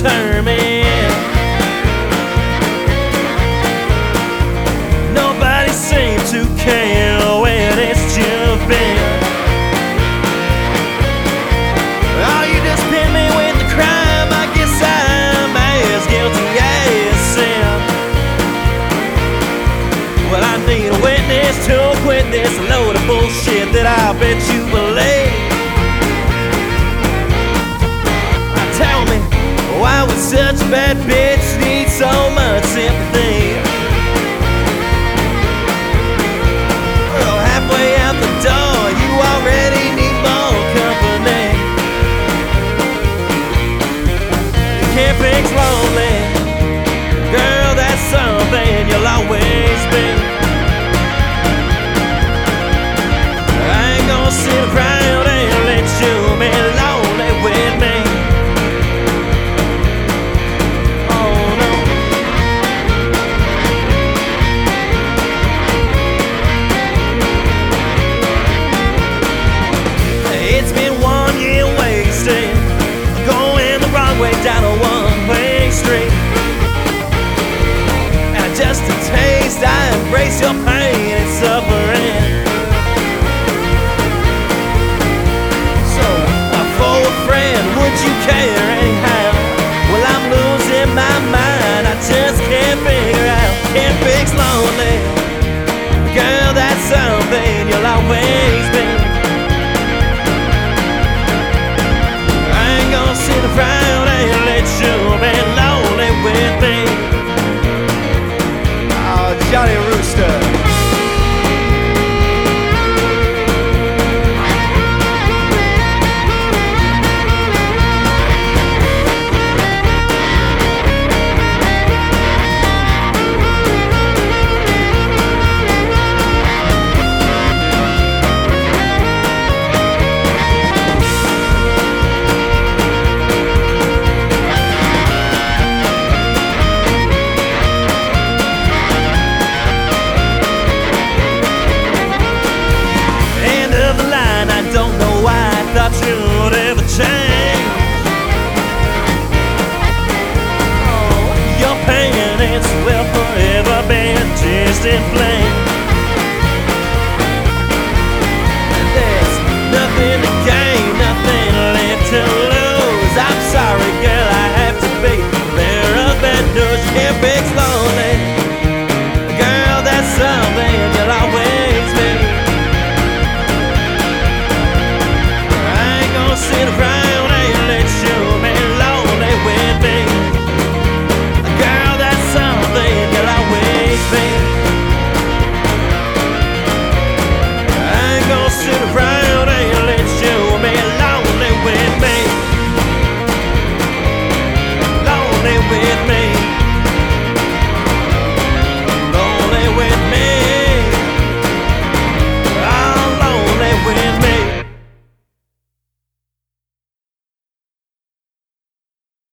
determined. Nobody seems to care when it's jumping. Oh, you just pin me with the crime. I guess I'm as guilty as sin. Well, I need a witness to quit this load of bullshit that I bet you believe. Tell me, why would such a bad bitch need so much sympathy? Well, halfway out the door, you already need more company. You can't fix lonely, girl, that's something you'll always be. I ain't gonna sit around and let you be lonely with me. It's been 1 year wasted, going the wrong way down a one-way street. And just a taste, I embrace your pain and suffering. So, for a friend, would you care anyhow? Well, I'm losing my mind, I just can't figure out. Can't fix lonely, girl, that's something you'll always be.